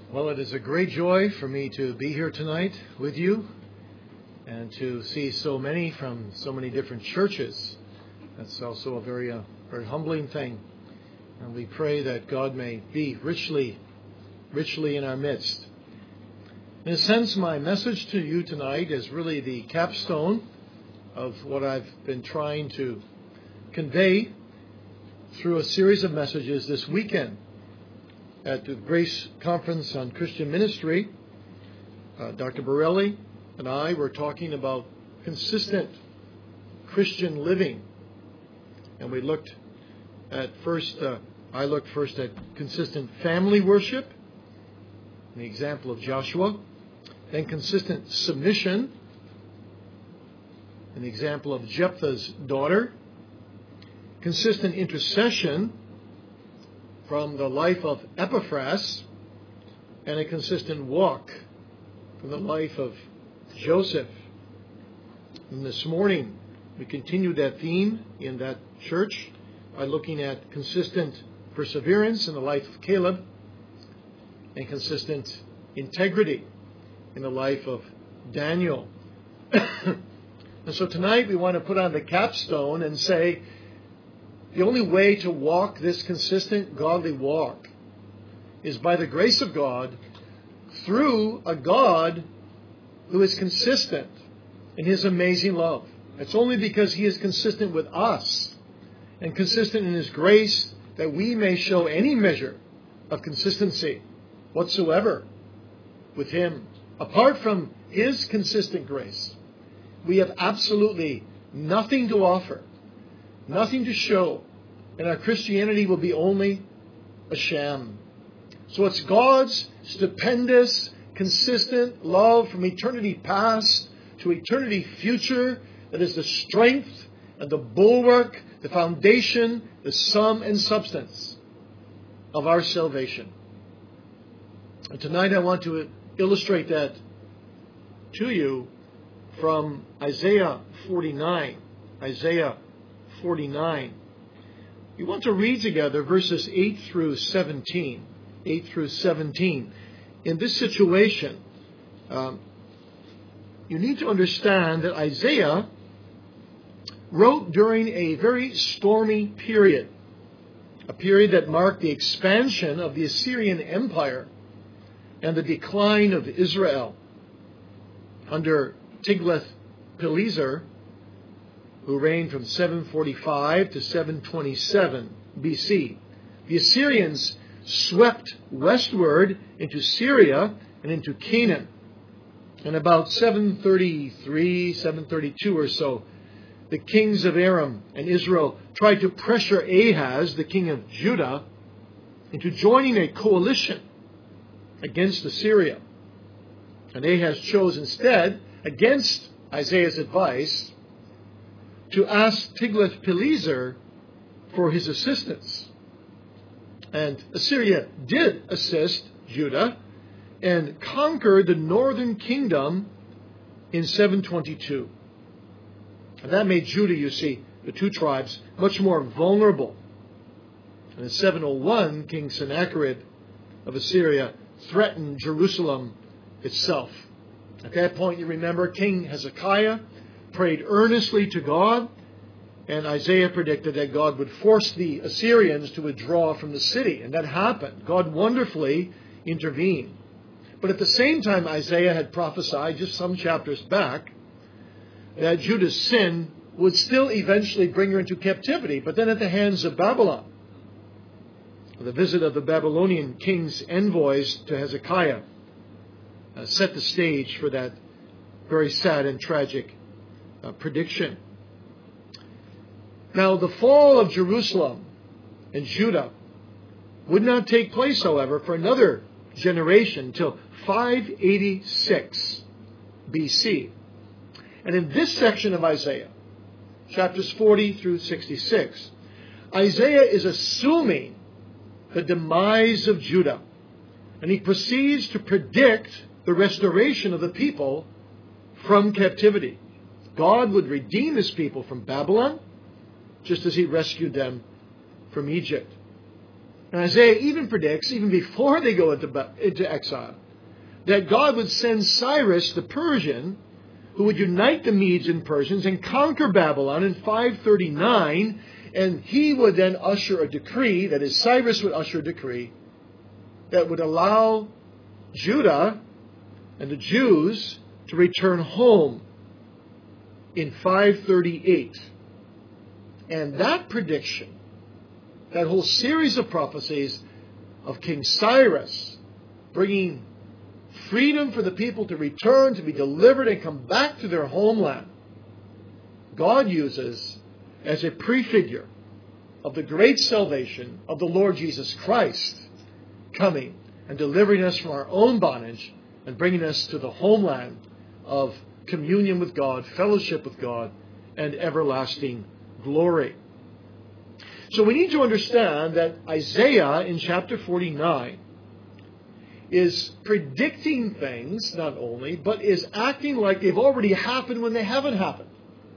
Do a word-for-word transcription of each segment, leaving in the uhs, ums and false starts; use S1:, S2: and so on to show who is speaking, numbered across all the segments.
S1: Well, it is a great joy for me to be here tonight with you and to see so many from so many different churches. That's also a very, uh, very humbling thing. And we pray that God may be richly, richly in our midst. In a sense, my message to you tonight is really the capstone of what I've been trying to convey through a series of messages this weekend at the Grace Conference on Christian Ministry. uh, Doctor Borelli and I were talking about consistent Christian living. And we looked at first, uh, I looked first at consistent family worship, the example of Joshua, then consistent submission, an example of Jephthah's daughter, consistent intercession from the life of Epaphras, and a consistent walk from the life of Joseph. And this morning, we continue that theme in that church by looking at consistent perseverance in the life of Caleb and consistent integrity in the life of Daniel. And so tonight we want to put on the capstone and say, the only way to walk this consistent, godly walk is by the grace of God through a God who is consistent in His amazing love. It's only because He is consistent with us and consistent in His grace that we may show any measure of consistency whatsoever with Him. Apart from His consistent grace, we have absolutely nothing to offer, nothing to show, and our Christianity will be only a sham. So it's God's stupendous, consistent love from eternity past to eternity future that is the strength and the bulwark, the foundation, the sum and substance of our salvation. And tonight I want to illustrate that to you from Isaiah forty-nine. Isaiah forty-nine. We want to read together verses eight through seventeen. eight through seventeen. In this situation, um, you need to understand that Isaiah wrote during a very stormy period. A period that marked the expansion of the Assyrian Empire and the decline of Israel under Tiglath-Pileser, who reigned from seven forty-five to seven twenty-seven B C. The Assyrians swept westward into Syria and into Canaan. And about seven thirty-three, seven thirty-two or so, the kings of Aram and Israel tried to pressure Ahaz, the king of Judah, into joining a coalition against Assyria. And Ahaz chose instead, against Isaiah's advice, to ask Tiglath-Pileser for his assistance. And Assyria did assist Judah and conquered the northern kingdom in seven twenty-two. And that made Judah, you see, the two tribes, much more vulnerable. And in seven oh one, King Sennacherib of Assyria threatened Jerusalem itself. At that point, you remember, King Hezekiah prayed earnestly to God, and Isaiah predicted that God would force the Assyrians to withdraw from the city. And that happened. God wonderfully intervened. But at the same time, Isaiah had prophesied just some chapters back that Judah's sin would still eventually bring her into captivity, but then at the hands of Babylon. The visit of the Babylonian king's envoys to Hezekiah uh, set the stage for that very sad and tragic uh, prediction. Now, the fall of Jerusalem and Judah would not take place, however, for another generation until five eighty-six B C. And in this section of Isaiah, chapters forty through sixty-six, Isaiah is assuming the demise of Judah. And he proceeds to predict the restoration of the people from captivity. God would redeem His people from Babylon, just as He rescued them from Egypt. And Isaiah even predicts, even before they go into, into exile, that God would send Cyrus the Persian, who would unite the Medes and Persians and conquer Babylon in five thirty-nine, and he would then usher a decree, that is, Cyrus would usher a decree, that would allow Judah and the Jews to return home in five thirty-eight. And that prediction, that whole series of prophecies of King Cyrus bringing freedom for the people to return, to be delivered and come back to their homeland, God uses as a prefigure of the great salvation of the Lord Jesus Christ coming and delivering us from our own bondage and bringing us to the homeland of communion with God, fellowship with God, and everlasting glory. So we need to understand that Isaiah in chapter forty-nine is predicting things, not only, but is acting like they've already happened when they haven't happened.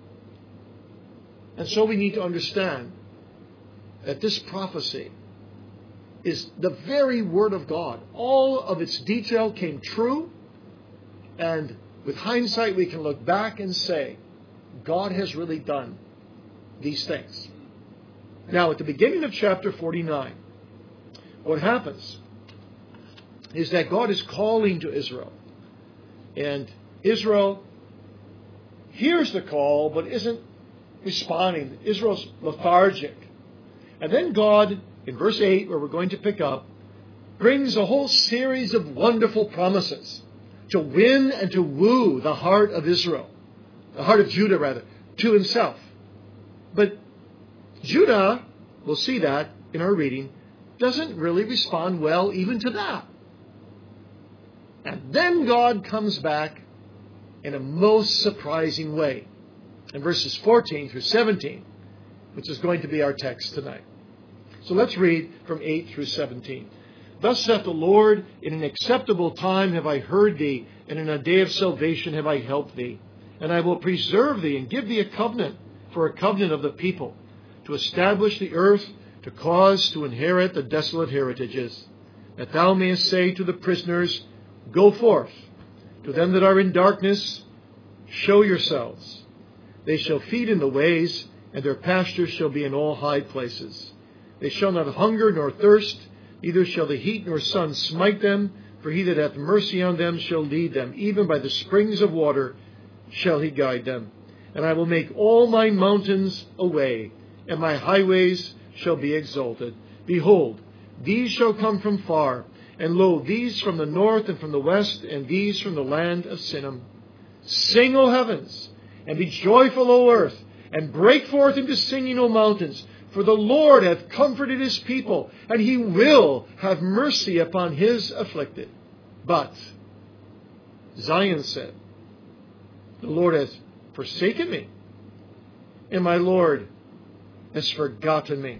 S1: And so we need to understand that this prophecy is the very Word of God. All of its detail came true, and with hindsight we can look back and say, God has really done these things. Now, at the beginning of chapter forty-nine, what happens is that God is calling to Israel. And Israel hears the call, but isn't responding. Israel's lethargic. And then God, in verse eight, where we're going to pick up, brings a whole series of wonderful promises to win and to woo the heart of Israel, the heart of Judah, rather, to himself. But Judah, we'll see that in our reading, doesn't really respond well even to that. And then God comes back in a most surprising way in verses fourteen through seventeen, which is going to be our text tonight. So let's read from eight through seventeen. Thus saith the Lord, in an acceptable time have I heard thee, and in a day of salvation have I helped thee. And I will preserve thee, and give thee a covenant for a covenant of the people, to establish the earth, to cause to inherit the desolate heritages, that thou mayest say to the prisoners, Go forth. To them that are in darkness, show yourselves. They shall feed in the ways, and their pastures shall be in all high places. They shall not hunger nor thirst, neither shall the heat nor sun smite them, for he that hath mercy on them shall lead them. Even by the springs of water shall he guide them. And I will make all my mountains a way, and my highways shall be exalted. Behold, these shall come from far, and lo, these from the north and from the west, and these from the land of Sinim. Sing, O heavens, and be joyful, O earth, and break forth into singing, O mountains, for the Lord hath comforted his people, and he will have mercy upon his afflicted. But Zion said, The Lord hath forsaken me, and my Lord has forgotten me.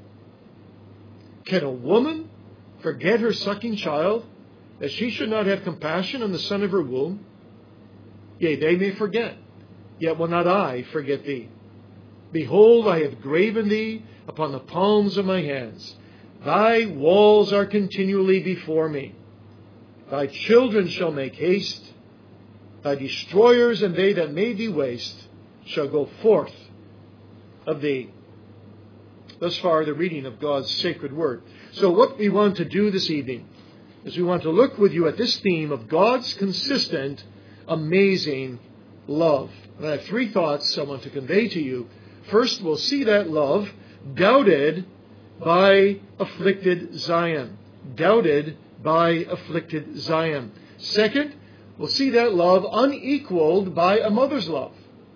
S1: Can a woman forget her sucking child, that she should not have compassion on the son of her womb? Yea, they may forget, yet will not I forget thee. Behold, I have graven thee upon the palms of my hands. Thy walls are continually before me. Thy children shall make haste. Thy destroyers and they that made thee waste shall go forth of thee. Thus far, the reading of God's sacred word. So what we want to do this evening is we want to look with you at this theme of God's consistent, amazing love. And I have three thoughts I want to convey to you. First, we'll see that love doubted by afflicted Zion. Doubted by afflicted Zion. Second, we'll see that love unequaled by a mother's love.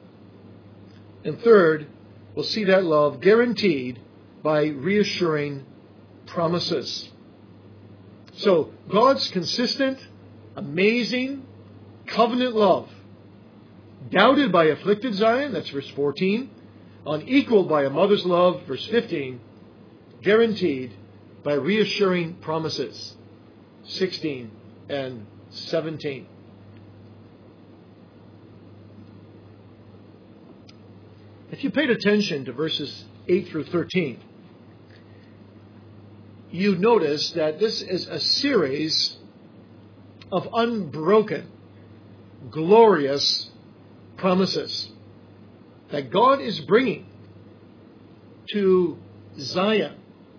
S1: And third, we'll see that love guaranteed by reassuring promises. So, God's consistent, amazing, covenant love, doubted by afflicted Zion, that's verse fourteen, unequaled by a mother's love, verse fifteen, guaranteed by reassuring promises, sixteen and seventeen. If you paid attention to verses eight through thirteen, you notice that this is a series of unbroken, glorious promises that God is bringing to Zion.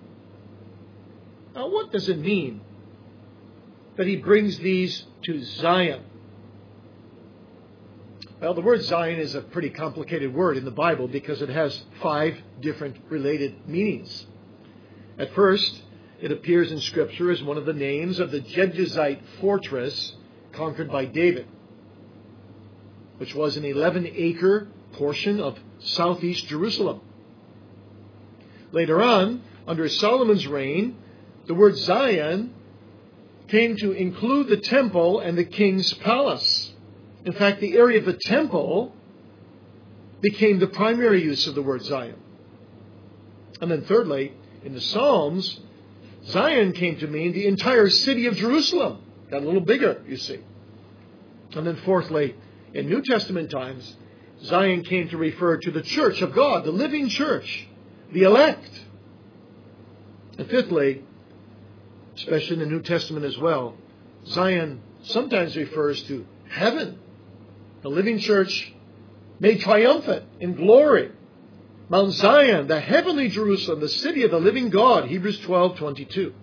S1: Now, what does it mean that He brings these to Zion? Well, the word Zion is a pretty complicated word in the Bible because it has five different related meanings. At first, it appears in Scripture as one of the names of the Jebusite fortress conquered by David, which was an eleven-acre portion of southeast Jerusalem. Later on, under Solomon's reign, the word Zion came to include the temple and the king's palace. In fact, the area of the temple became the primary use of the word Zion. And then thirdly, in the Psalms, Zion came to mean the entire city of Jerusalem. Got a little bigger, you see. And then fourthly, in New Testament times, Zion came to refer to the church of God, the living church, the elect. And fifthly, especially in the New Testament as well, Zion sometimes refers to heaven, the living church made triumphant in glory. Mount Zion, the heavenly Jerusalem, the city of the living God, Hebrews twelve twenty-two.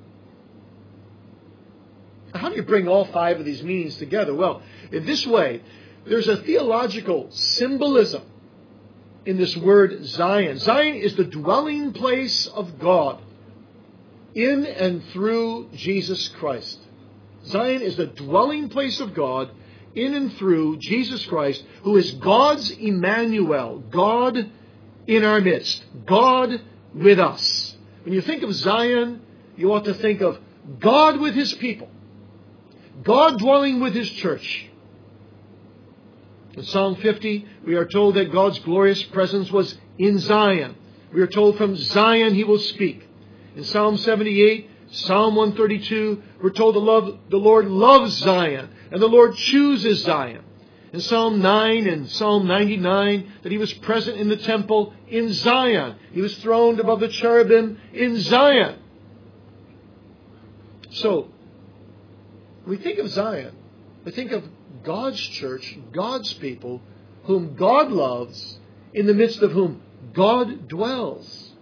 S1: How do you bring all five of these meanings together? Well, in this way, there's a theological symbolism in this word Zion. Zion is the dwelling place of God in and through Jesus Christ. Zion is the dwelling place of God in and through Jesus Christ, who is God's Emmanuel, God in our midst, God with us. When you think of Zion, you ought to think of God with His people, God dwelling with His church. In Psalm fifty, we are told that God's glorious presence was in Zion. We are told from Zion He will speak. In Psalm seventy-eight, Psalm one thirty-two, we're told the, love, the Lord loves Zion, and the Lord chooses Zion. In Psalm nine and Psalm ninety-nine, that He was present in the temple in Zion. He was throned above the cherubim in Zion. So, we think of Zion, we think of God's church, God's people, whom God loves, in the midst of whom God dwells.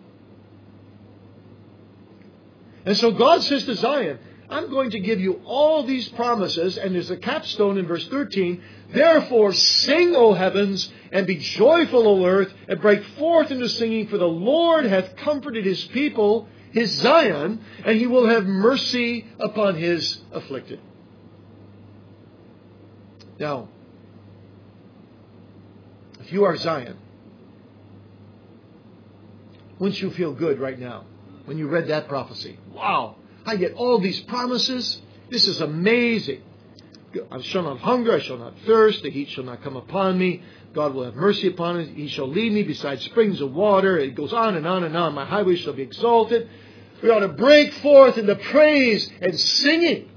S1: And so God says to Zion, I'm going to give you all these promises, and there's a capstone in verse thirteen. Therefore sing, O heavens, and be joyful, O earth, and break forth into singing, for the Lord hath comforted His people, His Zion, and He will have mercy upon His afflicted. Now, if you are Zion, wouldn't you feel good right now when you read that prophecy? Wow, I get all these promises. This is amazing. I shall not hunger, I shall not thirst, the heat shall not come upon me. God will have mercy upon me. He shall lead me beside springs of water. It goes on and on and on. My highway shall be exalted. We ought to break forth into praise and singing.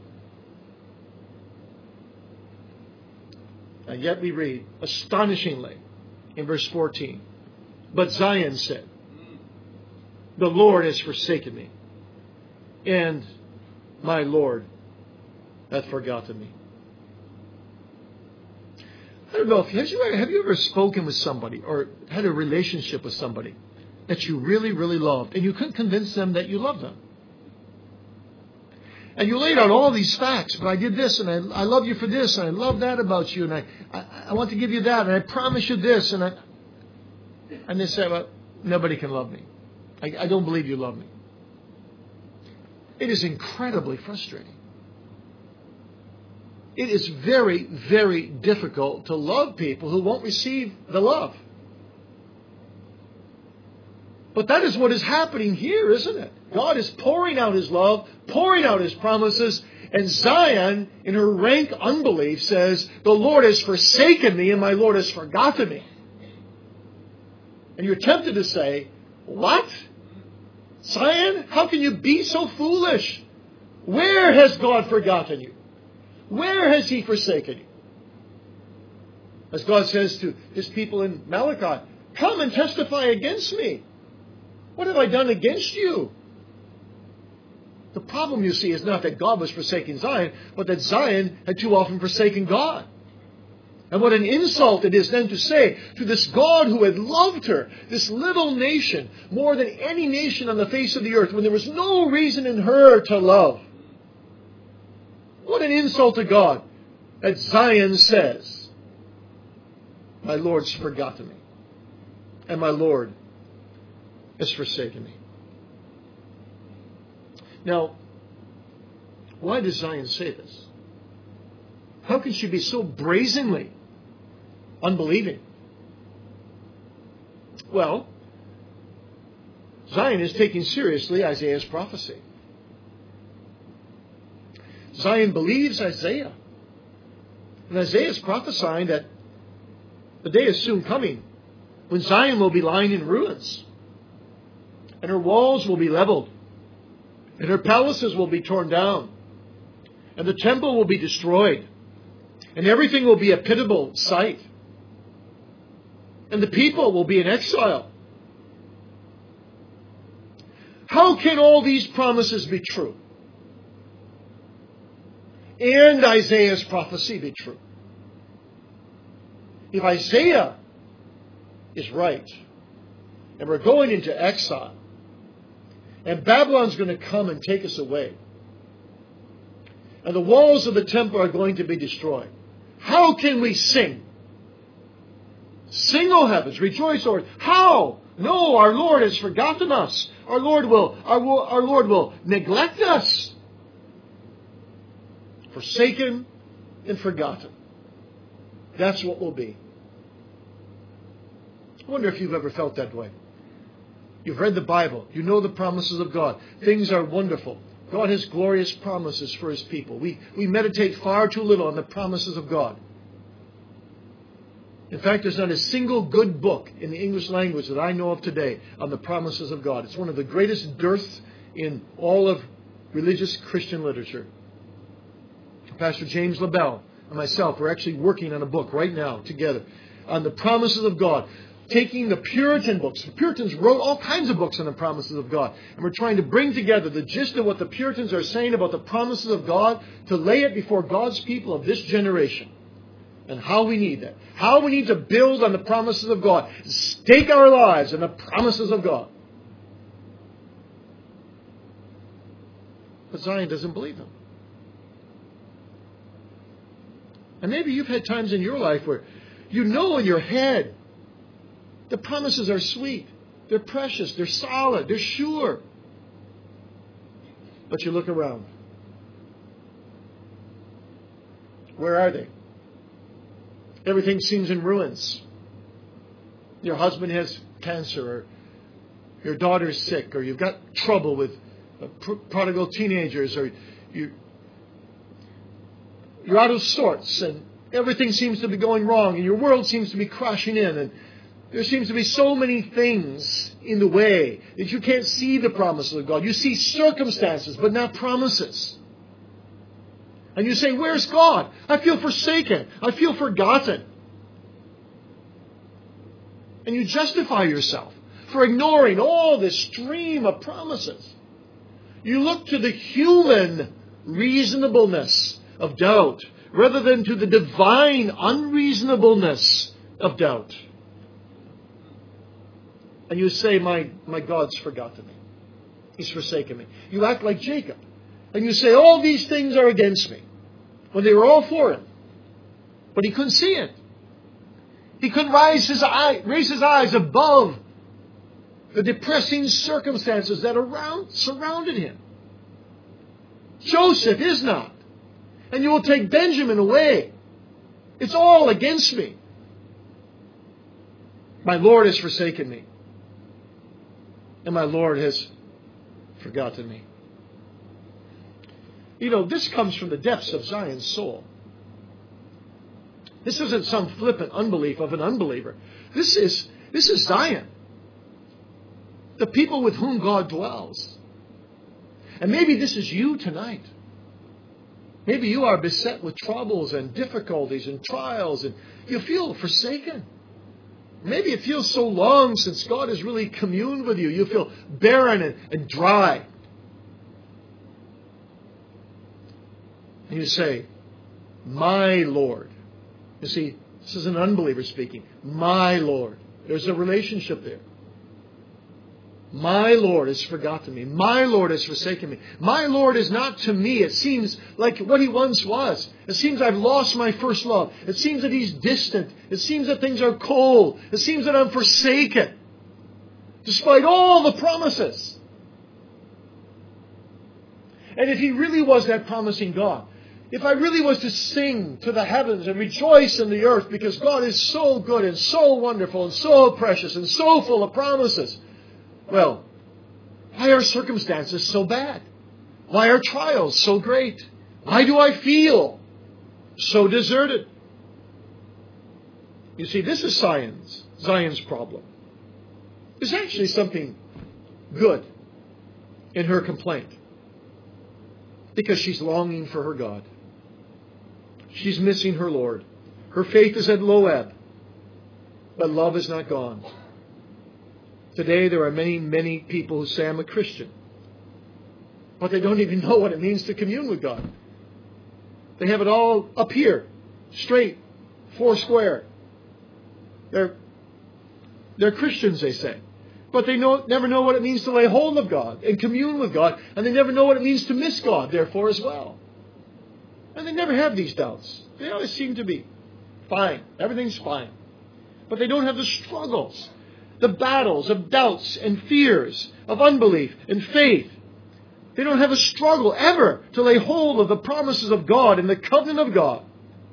S1: And yet we read, astonishingly, in verse fourteen, but Zion said, the Lord has forsaken me, and my Lord hath forgotten me. I don't know, if have you, ever, have you ever spoken with somebody or had a relationship with somebody that you really, really loved, and you couldn't convince them that you love them? And you laid out all these facts, but I did this, and I, I love you for this, and I love that about you, and I, I, I want to give you that, and I promise you this, and I, and they say, well, nobody can love me. I, I don't believe you love me. It is incredibly frustrating. It is very, very difficult to love people who won't receive the love. But that is what is happening here, isn't it? God is pouring out His love, pouring out His promises, and Zion, in her rank unbelief, says, the Lord has forsaken me and my Lord has forgotten me. And you're tempted to say, what? Zion, how can you be so foolish? Where has God forgotten you? Where has He forsaken you? As God says to His people in Malachi, come and testify against me. What have I done against you? The problem, you see, is not that God was forsaking Zion, but that Zion had too often forsaken God. And what an insult it is then to say to this God who had loved her, this little nation, more than any nation on the face of the earth, when there was no reason in her to love. What an insult to God that Zion says, my Lord's forgotten me, and my Lord has forsaken me. Now, why does Zion say this? How can she be so brazenly unbelieving? Well, Zion is taking seriously Isaiah's prophecy. Zion believes Isaiah. And Isaiah is prophesying that the day is soon coming when Zion will be lying in ruins, and her walls will be leveled, and her palaces will be torn down, and the temple will be destroyed, and everything will be a pitiable sight, and the people will be in exile. How can all these promises be true? And Isaiah's prophecy be true? If Isaiah is right, and we're going into exile, and Babylon's going to come and take us away, and the walls of the temple are going to be destroyed, how can we sing? Sing, O heavens, rejoice, O earth. How? No, our Lord has forgotten us. Our Lord will, our, our Lord will neglect us. Forsaken and forgotten. That's what we'll be. I wonder if you've ever felt that way. You've read the Bible. You know the promises of God. Things are wonderful. God has glorious promises for His people. We, we meditate far too little on the promises of God. In fact, there's not a single good book in the English language that I know of today on the promises of God. It's one of the greatest dearths in all of religious Christian literature. Pastor James LaBelle and myself are actually working on a book right now together on the promises of God, taking the Puritan books. The Puritans wrote all kinds of books on the promises of God, and we're trying to bring together the gist of what the Puritans are saying about the promises of God to lay it before God's people of this generation, and how we need that. How we need to build on the promises of God. Stake our lives on the promises of God. But Zion doesn't believe them. And maybe you've had times in your life where you know in your head the promises are sweet, they're precious, they're solid, they're sure. But you look around. Where are they? Everything seems in ruins. Your husband has cancer, or your daughter's sick, or you've got trouble with prodigal teenagers, or you You're out of sorts, and everything seems to be going wrong, and your world seems to be crashing in, and there seems to be so many things in the way that you can't see the promises of God. You see circumstances, but not promises. And you say, where's God? I feel forsaken. I feel forgotten. And you justify yourself for ignoring all this stream of promises. You look to the human reasonableness of doubt, rather than to the divine unreasonableness of doubt. And you say, my, my God's forgotten me. He's forsaken me. You act like Jacob. And you say, all these things are against me, when they were all for him. But he couldn't see it. He couldn't raise his, eye, raise his eyes above the depressing circumstances that around, surrounded him. Joseph is not. And you will take Benjamin away. It's all against me. My Lord has forsaken me. And my Lord has forgotten me. You know, this comes from the depths of Zion's soul. This isn't some flippant unbelief of an unbeliever. This is, this is Zion. The people with whom God dwells. And maybe this is you tonight. Maybe you are beset with troubles and difficulties and trials, and you feel forsaken. Maybe it feels so long since God has really communed with you. You feel barren and, and dry. And you say, my Lord. You see, this is an unbeliever speaking. My Lord. There's a relationship there. My Lord has forgotten me. My Lord has forsaken me. My Lord is not to me. It seems like what He once was. It seems I've lost my first love. It seems that He's distant. It seems that things are cold. It seems that I'm forsaken. Despite all the promises. And if He really was that promising God, if I really was to sing to the heavens and rejoice in the earth because God is so good and so wonderful and so precious and so full of promises, well, why are circumstances so bad? Why are trials so great? Why do I feel so deserted? You see, this is Zion's, Zion's problem. There's actually something good in her complaint. Because she's longing for her God. She's missing her Lord. Her faith is at low ebb. But love is not gone. Today there are many, many people who say, I'm a Christian. But they don't even know what it means to commune with God. They have it all up here. Straight. Four square. They're, they're Christians, they say. But they know, never know what it means to lay hold of God and commune with God. And they never know what it means to miss God, therefore, as well. And they never have these doubts. They always seem to be fine. Everything's fine. But they don't have the struggles, the battles of doubts and fears, of unbelief and faith. They don't have a struggle ever to lay hold of the promises of God and the covenant of God.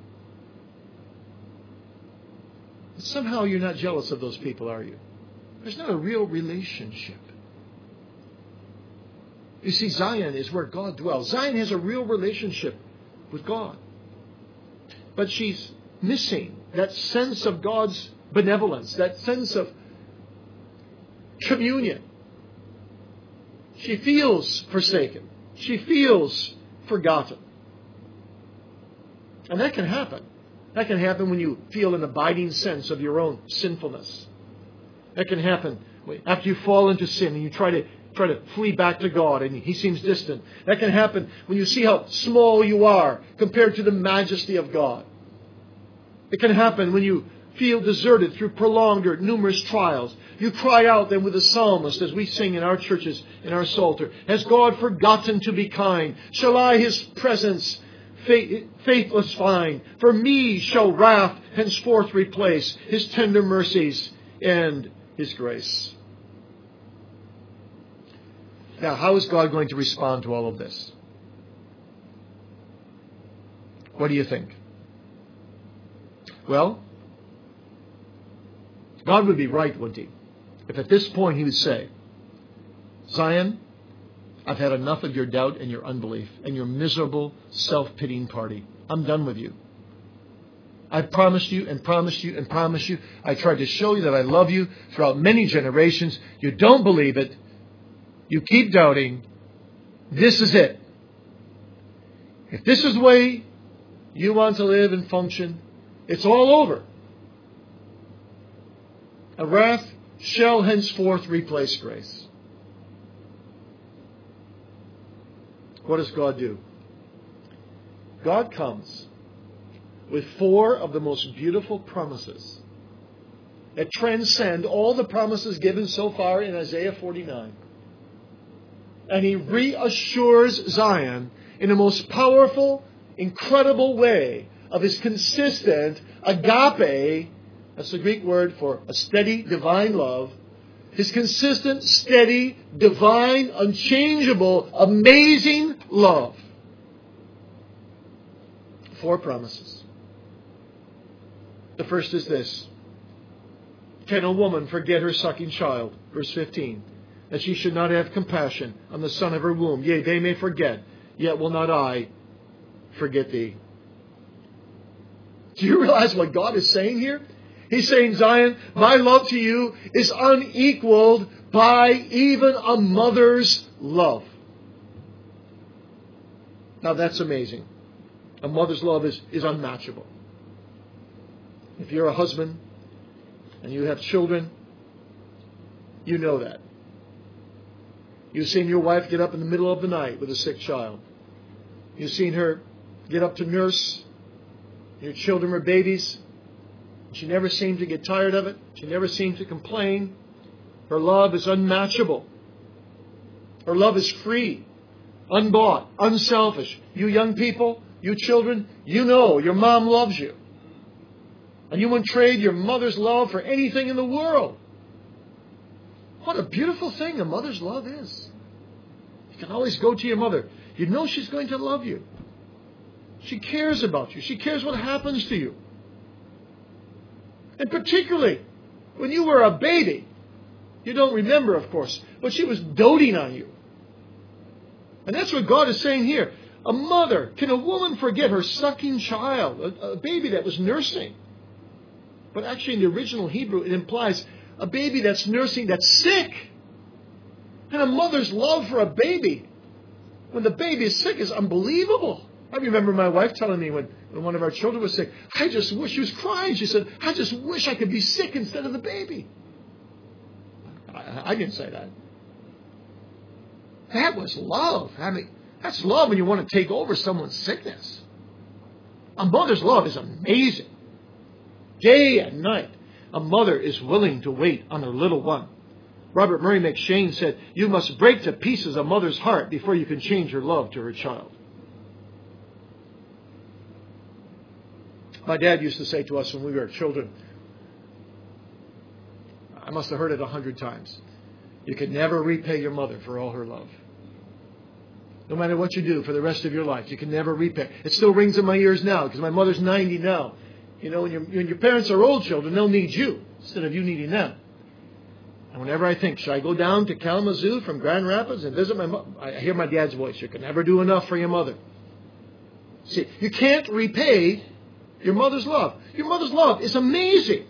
S1: But somehow you're not jealous of those people, are you? There's not a real relationship. You see, Zion is where God dwells. Zion has a real relationship with God. But she's missing that sense of God's benevolence, that sense of communion. She feels forsaken. She feels forgotten. And that can happen. That can happen when you feel an abiding sense of your own sinfulness. That can happen after you fall into sin and you try to try to flee back to God and He seems distant. That can happen when you see how small you are compared to the majesty of God. It can happen when you feel deserted through prolonged or numerous trials. You cry out then with the psalmist, as we sing in our churches, in our Psalter, has God forgotten to be kind? Shall I His presence faithless find? For me shall wrath henceforth replace His tender mercies and His grace. Now, how is God going to respond to all of this? What do you think? Well, God would be right, wouldn't He? If at this point He would say, Zion, I've had enough of your doubt and your unbelief and your miserable self-pitying party. I'm done with you. I've promised you and promised you and promised you. I tried to show you that I love you throughout many generations. You don't believe it. You keep doubting. This is it. If this is the way you want to live and function, it's all over. A wrath shall henceforth replace grace. What does God do? God comes with four of the most beautiful promises that transcend all the promises given so far in Isaiah forty-nine. And He reassures Zion in the most powerful, incredible way of His consistent agape, that's the Greek word for a steady, divine love, His consistent, steady, divine, unchangeable, amazing love. Four promises. The first is this. Can a woman forget her sucking child? Verse fifteen. That she should not have compassion on the son of her womb. Yea, they may forget, yet will not I forget thee. Do you realize what God is saying here? He's saying, Zion, my love to you is unequaled by even a mother's love. Now that's amazing. A mother's love is, is unmatchable. If you're a husband and you have children, you know that. You've seen your wife get up in the middle of the night with a sick child. You've seen her get up to nurse. Your children were babies. She never seemed to get tired of it. She never seemed to complain. Her love is unmatchable. Her love is free, unbought, unselfish. You young people, you children, you know your mom loves you. And you wouldn't trade your mother's love for anything in the world. What a beautiful thing a mother's love is. You can always go to your mother. You know she's going to love you. She cares about you. She cares what happens to you. And particularly when you were a baby, you don't remember, of course, but she was doting on you. And that's what God is saying here. A mother, can a woman forget her sucking child, a, a baby that was nursing? But actually in the original Hebrew, it implies a baby that's nursing that's sick. And a mother's love for a baby when the baby is sick is unbelievable. I remember my wife telling me when, when one of our children was sick, I just wish, she was crying. She said, I just wish I could be sick instead of the baby. I, I didn't say that. That was love. I mean, that's love when you want to take over someone's sickness. A mother's love is amazing. Day and night, a mother is willing to wait on her little one. Robert Murray McShane said, you must break to pieces a mother's heart before you can change her love to her child. My dad used to say to us when we were children, I must have heard it a hundred times, you can never repay your mother for all her love. No matter what you do for the rest of your life, you can never repay. It still rings in my ears now because my mother's ninety now. You know, when, your when your parents are old children, they'll need you instead of you needing them. And whenever I think, should I go down to Kalamazoo from Grand Rapids and visit my mother? I hear my dad's voice. You can never do enough for your mother. See, you can't repay your mother's love. Your mother's love is amazing.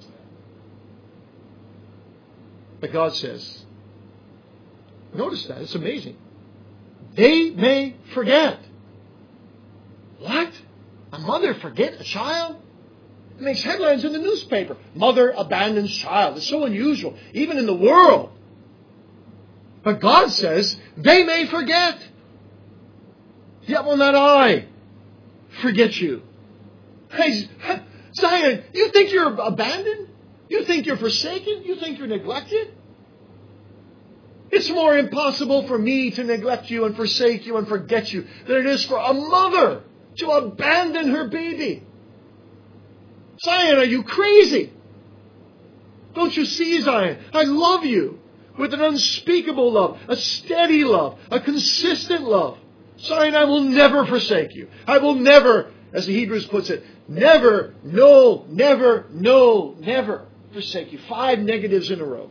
S1: But God says, notice that, it's amazing. They may forget. What? A mother forget a child? It makes headlines in the newspaper. Mother abandons child. It's so unusual, even in the world. But God says, they may forget. Yet will not I forget you. Hey, Zion, you think you're abandoned? You think you're forsaken? You think you're neglected? It's more impossible for me to neglect you and forsake you and forget you than it is for a mother to abandon her baby. Zion, are you crazy? Don't you see, Zion? I love you with an unspeakable love, a steady love, a consistent love. Zion, I will never forsake you. I will never, as the Hebrews puts it, never, no, never, no, never forsake you. Five negatives in a row.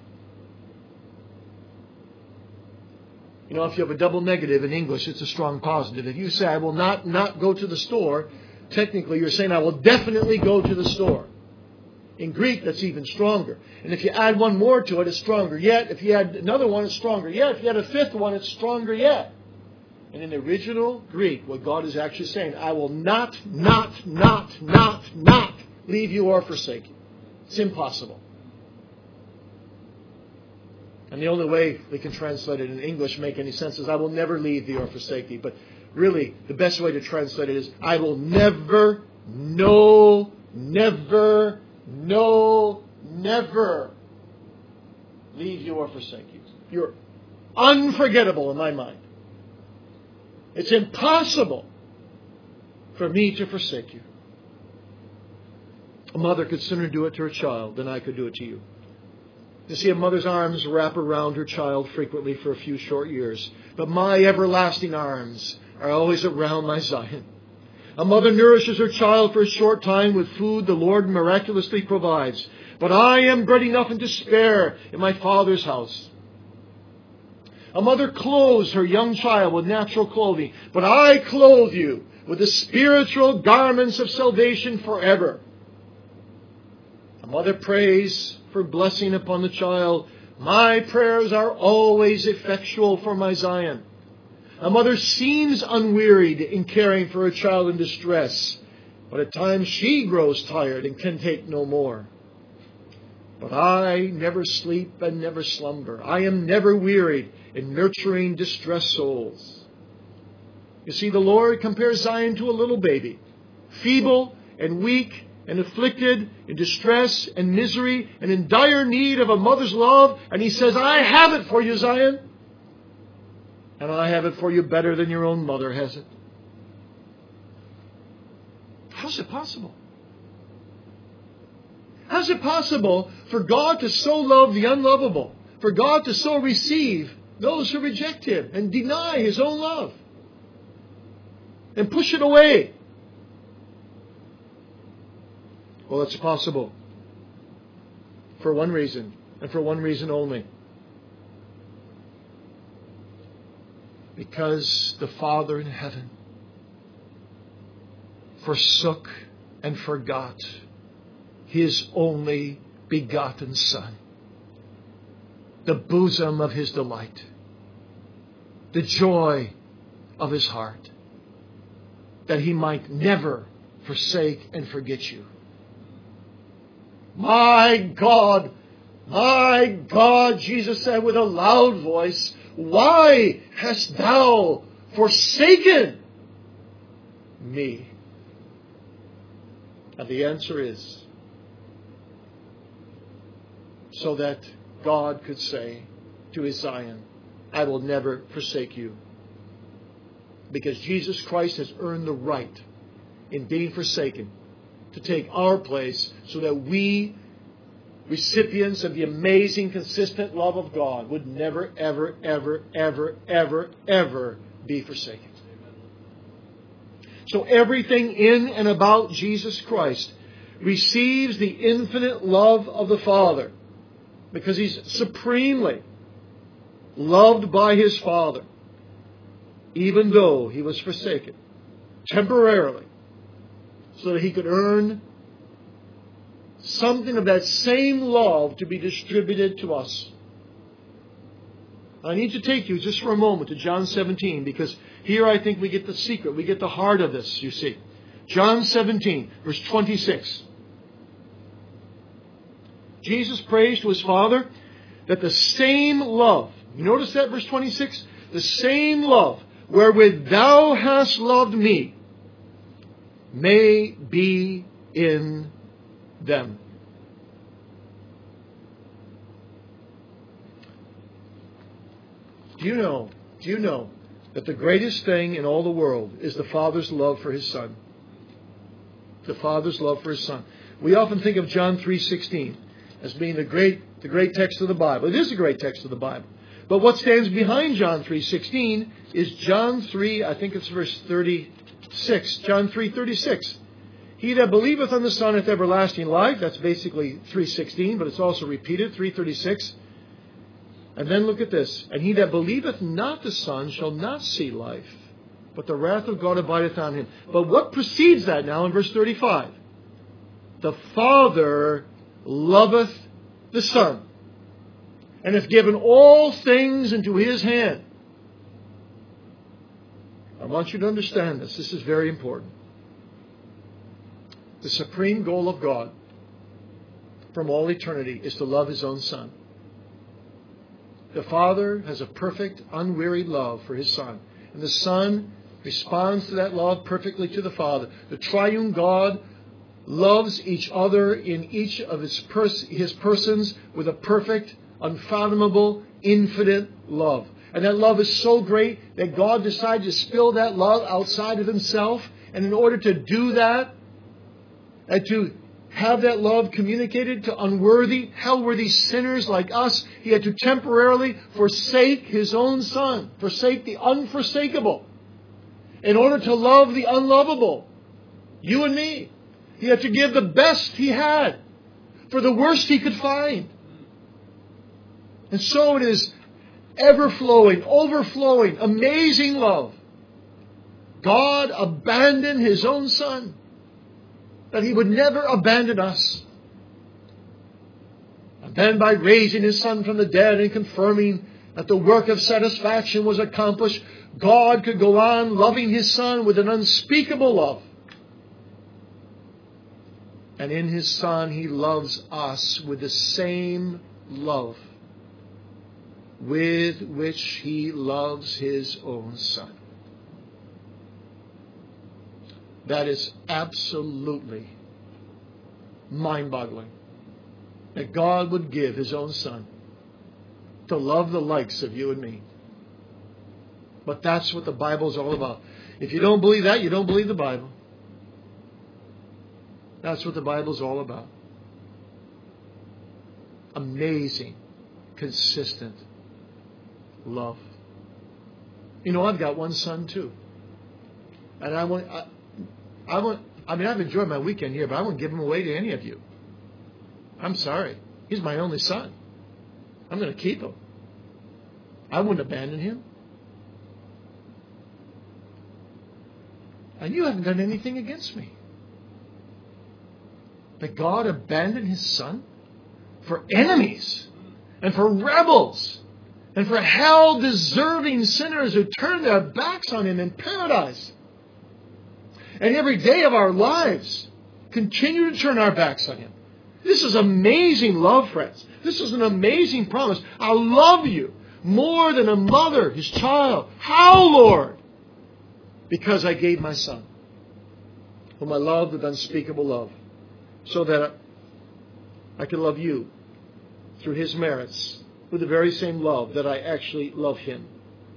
S1: You know, if you have a double negative in English, it's a strong positive. If you say, I will not, not go to the store, technically you're saying, I will definitely go to the store. In Greek, that's even stronger. And if you add one more to it, it's stronger yet. If you add another one, it's stronger yet. If you add a fifth one, it's stronger yet. And in the original Greek, what God is actually saying, I will not, not, not, not, not leave you or forsake you. It's impossible. And the only way we can translate it in English, make any sense, is I will never leave thee or forsake thee. But really, the best way to translate it is I will never, no, never, no, never leave you or forsake you. You're unforgettable in my mind. It's impossible for me to forsake you. A mother could sooner do it to her child than I could do it to you. You see, a mother's arms wrap around her child frequently for a few short years. But my everlasting arms are always around my Zion. A mother nourishes her child for a short time with food the Lord miraculously provides. But I am bread enough and to spare in my Father's house. A mother clothes her young child with natural clothing. But I clothe you with the spiritual garments of salvation forever. A mother prays for blessing upon the child. My prayers are always effectual for my Zion. A mother seems unwearied in caring for a child in distress, but at times she grows tired and can take no more. But I never sleep and never slumber. I am never wearied in nurturing distressed souls. You see, the Lord compares Zion to a little baby, feeble and weak and afflicted, in distress and misery, and in dire need of a mother's love. And He says, I have it for you, Zion. And I have it for you better than your own mother has it. How's it possible? How's it possible for God to so love the unlovable? For God to so receive those who reject Him and deny His own love and push it away? Well, it's possible for one reason, and for one reason only. Because the Father in heaven forsook and forgot His only begotten Son, the bosom of His delight, the joy of His heart, that He might never forsake and forget you. My God, my God, Jesus said with a loud voice, why hast thou forsaken me? And the answer is, so that God could say to His Zion, I will never forsake you. Because Jesus Christ has earned the right in being forsaken to take our place so that we, recipients of the amazing, consistent love of God, would never, ever, ever, ever, ever, ever be forsaken. So everything in and about Jesus Christ receives the infinite love of the Father because He's supremely loved by His Father, even though He was forsaken temporarily, so that He could earn something of that same love to be distributed to us. I need to take you just for a moment to John seventeen, because here I think we get the secret, we get the heart of this, you see. John seventeen, verse twenty-six. Jesus prays to His Father that the same love, you notice that, verse twenty-six? The same love wherewith thou hast loved me may be in them. Do you know, do you know that the greatest thing in all the world is the Father's love for His Son? The Father's love for His Son. We often think of John three sixteen as being the great, the great text of the Bible. It is a great text of the Bible. But what stands behind John three sixteen is John three, I think it's verse thirty-six. John three thirty-six. He that believeth on the Son hath everlasting life. That's basically three sixteen, but it's also repeated, three thirty-six. And then look at this. And he that believeth not the Son shall not see life, but the wrath of God abideth on him. But what precedes that now in verse thirty-five? The Father loveth the Son, and hath given all things into His hand. I want you to understand this. This is very important. The supreme goal of God from all eternity is to love His own Son. The Father has a perfect, unwearied love for His Son. And the Son responds to that love perfectly to the Father. The triune God loves each other in each of His, pers- his persons with a perfect, unfathomable, infinite love. And that love is so great that God decided to spill that love outside of Himself. And in order to do that, and to have that love communicated to unworthy, hell-worthy sinners like us, He had to temporarily forsake His own Son, forsake the unforsakable, in order to love the unlovable, you and me. He had to give the best He had for the worst He could find. And so it is ever-flowing, overflowing, amazing love. God abandoned His own Son, that He would never abandon us. And then by raising His Son from the dead and confirming that the work of satisfaction was accomplished, God could go on loving His Son with an unspeakable love. And in His Son, He loves us with the same love with which He loves His own Son. That is absolutely mind-boggling. That God would give His own Son to love the likes of you and me. But that's what the Bible is all about. If you don't believe that, you don't believe the Bible. That's what the Bible is all about. Amazing, consistent love. You know, I've got one son too. And I want, I, I want, I mean, I've enjoyed my weekend here, but I wouldn't give him away to any of you. I'm sorry. He's my only son. I'm going to keep him. I wouldn't abandon him. And you haven't done anything against me. But God abandoned His Son for enemies and for rebels and for hell-deserving sinners who turn their backs on Him in paradise. And every day of our lives continue to turn our backs on Him. This is amazing love, friends. This is an amazing promise. I love you more than a mother, his child. How, Lord? Because I gave my Son, whom I loved with unspeakable love, so that I could love you through His merits with the very same love that I actually love Him.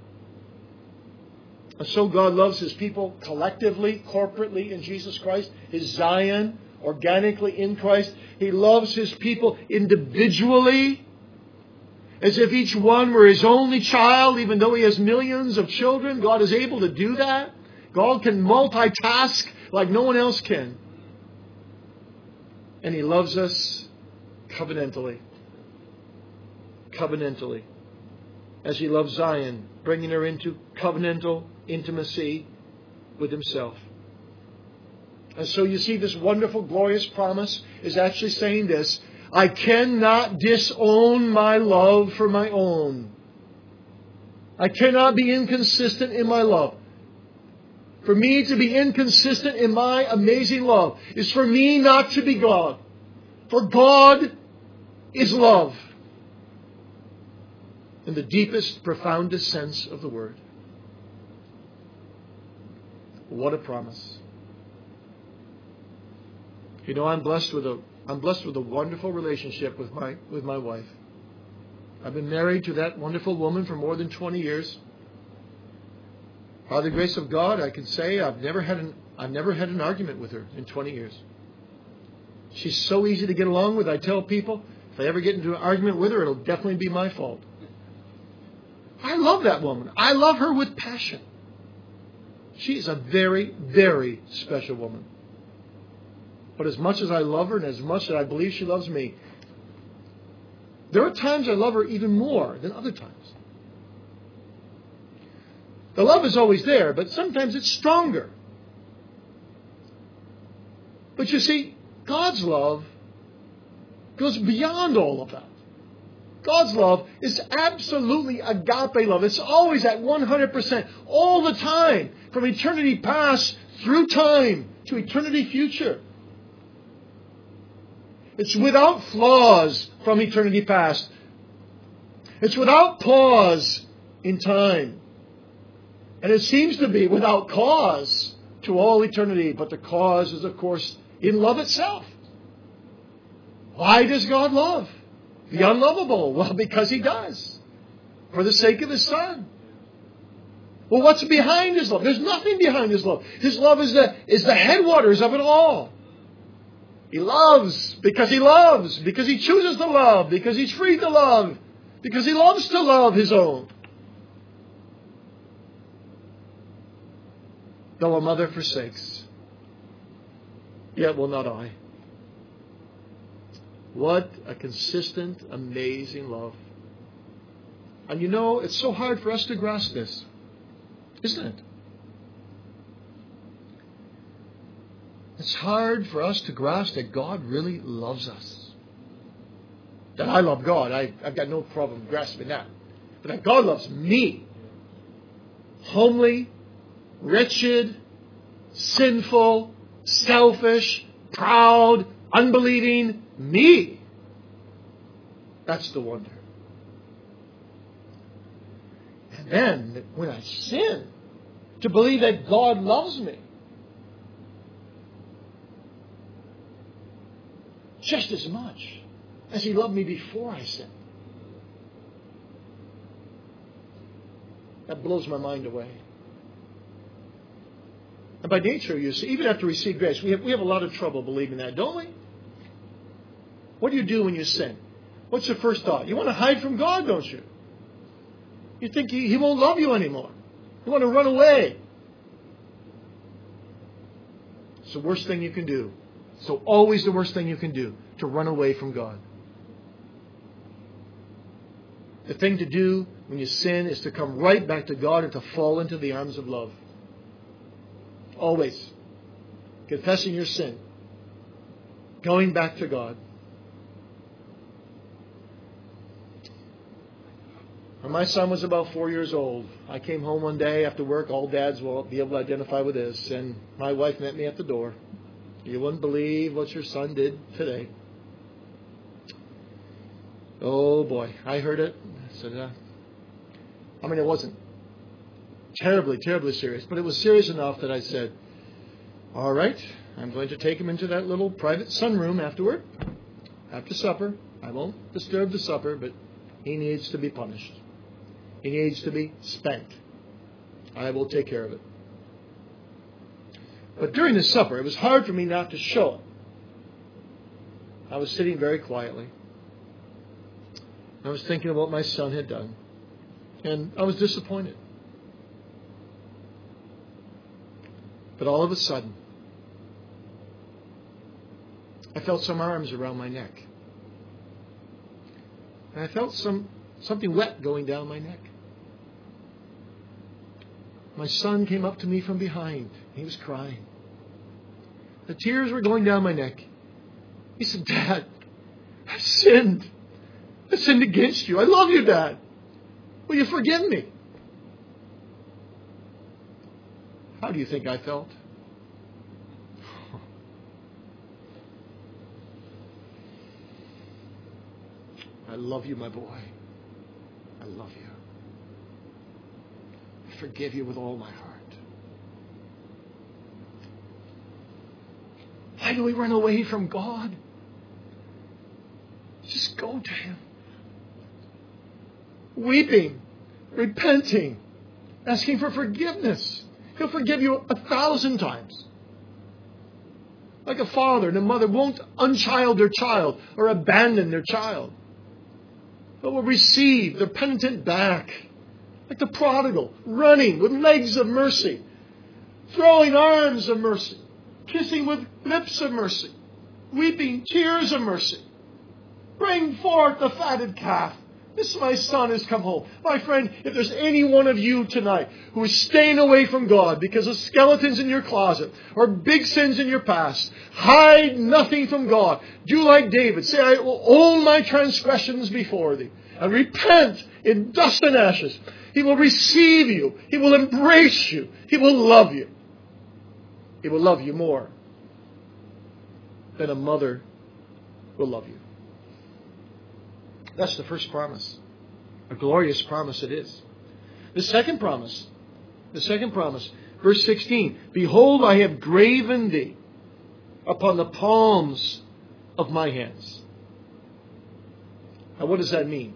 S1: And so God loves His people collectively, corporately in Jesus Christ, His Zion, organically in Christ. He loves His people individually, as if each one were His only child, even though He has millions of children. God is able to do that. God can multitask like no one else can. And He loves us covenantally. Covenantally. As He loves Zion, bringing her into covenantal intimacy with Himself. And so you see, this wonderful, glorious promise is actually saying this: I cannot disown my love for my own. I cannot be inconsistent in my love. For me to be inconsistent in my amazing love is for me not to be God. For God is love. In the deepest, profoundest sense of the word. What a promise. You know, I'm blessed with a I'm blessed with a wonderful relationship with my with my wife. I've been married to that wonderful woman for more than twenty years. By the grace of God, I can say I've never had an I've never had an argument with her in twenty years. She's so easy to get along with. I tell people, if I ever get into an argument with her, it'll definitely be my fault. I love that woman. I love her with passion. She's a very, very special woman. But as much as I love her and as much as I believe she loves me, there are times I love her even more than other times. The love is always there, but sometimes it's stronger. But you see, God's love goes beyond all of that. God's love is absolutely agape love. It's always at one hundred percent, all the time, from eternity past through time to eternity future. It's without flaws from eternity past. It's without pause in time. And it seems to be without cause to all eternity. But the cause is, of course, in love itself. Why does God love the unlovable? Well, because He does. For the sake of His Son. Well, what's behind His love? There's nothing behind His love. His love is the, is the headwaters of it all. He loves because He loves. Because He chooses to love. Because He's free to love. Because He loves to love His own. Though a mother forsakes, yet will not I. What a consistent, amazing love. And you know, it's so hard for us to grasp this, isn't it? It's hard for us to grasp that God really loves us. That I love God, I, I've got no problem grasping that. But that God loves me. Homely, wretched, sinful, selfish, proud, unbelieving me. That's the wonder. And then, when I sin, to believe that God loves me. just as much as He loved me before I sinned. That blows my mind away. And by nature, you see, even after we receive grace, we have, we have a lot of trouble believing that, don't we? What do you do when you sin? What's your first thought? You want to hide from God, don't you? You think He, he won't love you anymore. You want to run away. It's the worst thing you can do. So always the worst thing you can do, to run away from God. The thing to do when you sin is to come right back to God and to fall into the arms of love. Always. Confessing your sin. Going back to God. When my son was about four years old, I came home one day after work. All dads will be able to identify with this. And my wife met me at the door. You wouldn't believe what your son did today. Oh boy, I heard it. I said, uh, I mean, it wasn't terribly, terribly serious, but it was serious enough that I said, all right, I'm going to take him into that little private sunroom afterward, after supper. I won't disturb the supper, but he needs to be punished. He needs to be spanked. I will take care of it. But during the supper, it was hard for me not to show it. I was sitting very quietly. I was thinking of what my son had done. And I was disappointed. But all of a sudden, I felt some arms around my neck. And I felt some something wet going down my neck. My son came up to me from behind. He was crying. The tears were going down my neck. He said, Dad, I sinned. I sinned against you. I love you, Dad. Will you forgive me? How do you think I felt? I love you, my boy. I love you. I forgive you with all my heart. Why do we run away from God? Just go to Him. Weeping, repenting, asking for forgiveness. He'll forgive you a thousand times. Like a father and a mother won't unchild their child or abandon their child, but will receive their penitent back. Like the prodigal, running with legs of mercy, throwing arms of mercy, kissing with lips of mercy, weeping tears of mercy. Bring forth the fatted calf. This my son has come home. My friend, if there's any one of you tonight who is staying away from God because of skeletons in your closet or big sins in your past, hide nothing from God. Do like David. Say, I will own my transgressions before thee and repent in dust and ashes. He will receive you. He will embrace you. He will love you. He will love you more than a mother will love you. That's the first promise. A glorious promise it is. The second promise, the second promise, verse sixteen, Behold, I have graven thee upon the palms of my hands. Now, what does that mean?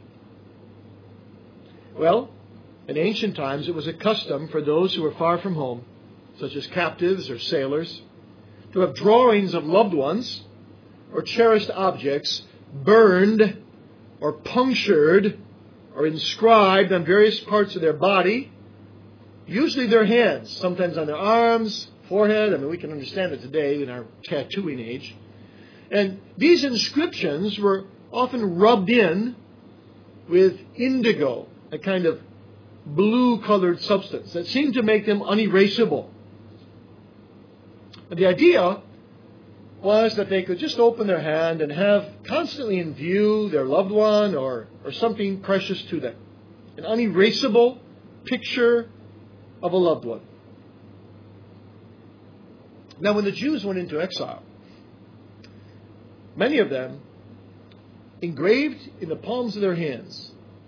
S1: Well, in ancient times, it was a custom for those who were far from home, such as captives or sailors, to have drawings of loved ones or cherished objects burned or punctured or inscribed on various parts of their body, usually their hands, sometimes on their arms, forehead. I mean, we can understand it today in our tattooing age. And these inscriptions were often rubbed in with indigo, a kind of blue-colored substance that seemed to make them unerasable. And the idea was that they could just open their hand and have constantly in view their loved one or, or something precious to them. An unerasable picture of a loved one. Now, when the Jews went into exile, many of them engraved in the palms of their hands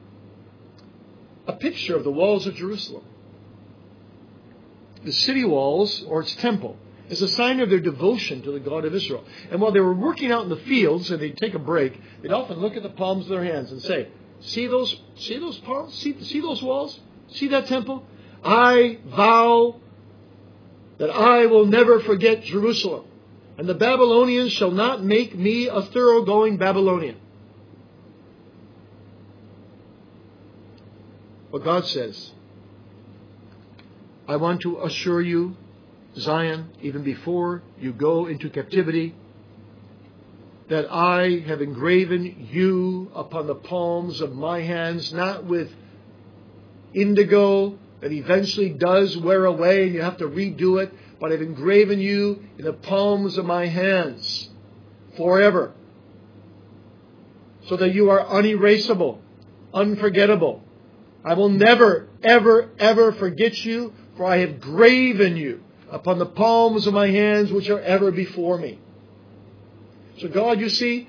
S1: a picture of the walls of Jerusalem. The city walls or its temple. as a sign of their devotion to the God of Israel. And while they were working out in the fields and they'd take a break, they'd often look at the palms of their hands and say, see those, see those palms? See, see those walls? See that temple? I vow that I will never forget Jerusalem, and the Babylonians shall not make me a thoroughgoing Babylonian. But God says, I want to assure you, Zion, even before you go into captivity, that I have engraven you upon the palms of my hands, not with indigo that eventually does wear away and you have to redo it, but I've engraven you in the palms of my hands forever, so that you are unerasable, unforgettable. I will never, ever, ever forget you, for I have graven you upon the palms of my hands, which are ever before me. So God, you see,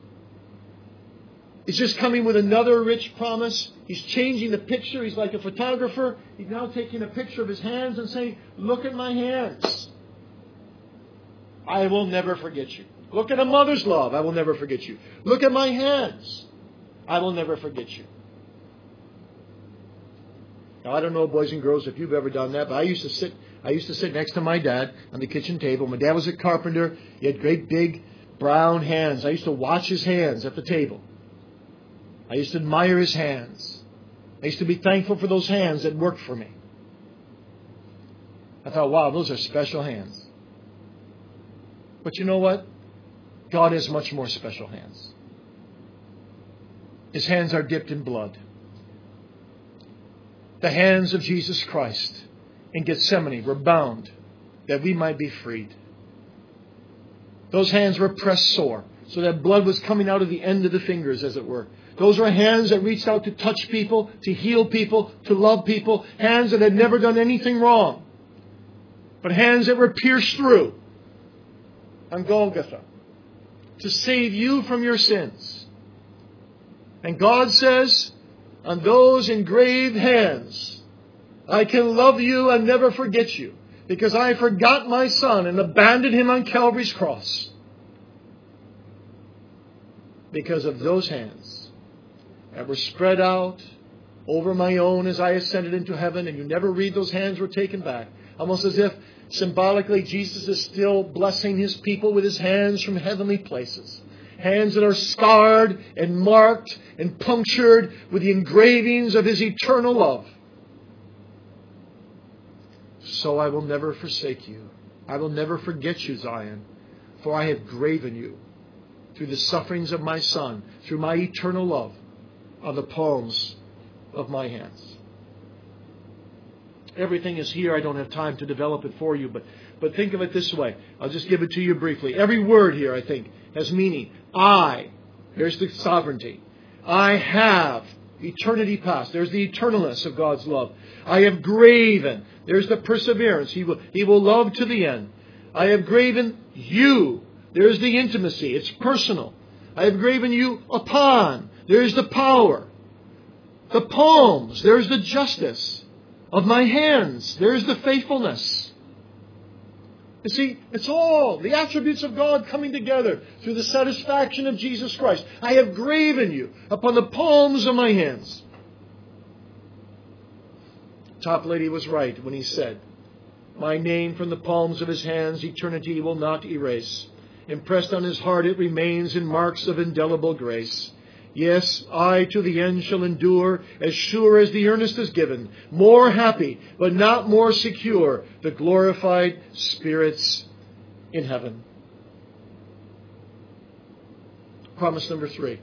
S1: is just coming with another rich promise. He's changing the picture. He's like a photographer. He's now taking a picture of his hands and saying, look at my hands. I will never forget you. Look at a mother's love. I will never forget you. Look at my hands. I will never forget you. Now, I don't know, boys and girls, if you've ever done that, but I used to sit I used to sit next to my dad on the kitchen table. My dad was a carpenter. He had great big brown hands. I used to watch his hands at the table. I used to admire his hands. I used to be thankful for those hands that worked for me. I thought, wow, those are special hands. But you know what? God has much more special hands. His hands are dipped in blood. The hands of Jesus Christ in Gethsemane were bound that we might be freed. Those hands were pressed sore, so that blood was coming out of the end of the fingers, as it were. Those were hands that reached out to touch people, to heal people, to love people. Hands that had never done anything wrong. But hands that were pierced through on Golgotha to save you from your sins. And God says, on those engraved hands, I can love you and never forget you, because I forgot my son and abandoned him on Calvary's cross. Because of those hands that were spread out over my own as I ascended into heaven, and you never read those hands were taken back. Almost as if symbolically Jesus is still blessing his people with his hands from heavenly places. Hands that are scarred and marked and punctured with the engravings of his eternal love. So I will never forsake you. I will never forget you, Zion, for I have graven you through the sufferings of my Son, through my eternal love, on the palms of my hands. Everything is here. I don't have time to develop it for you, but, but think of it this way. I'll just give it to you briefly. Every word here, I think, has meaning. I, there's the sovereignty. I have eternity past. There's the eternalness of God's love. I have graven. There's the perseverance. He will, he will love to the end. I have graven you. There's the intimacy. It's personal. I have graven you upon. There's the power. The palms. There's the justice of my hands. There's the faithfulness. You see, it's all the attributes of God coming together through the satisfaction of Jesus Christ. I have graven you upon the palms of my hands. Toplady was right when he said, my name from the palms of his hands eternity will not erase. Impressed on his heart it remains in marks of indelible grace. Yes, I to the end shall endure, as sure as the earnest is given, more happy, but not more secure, the glorified spirits in heaven. Promise number three.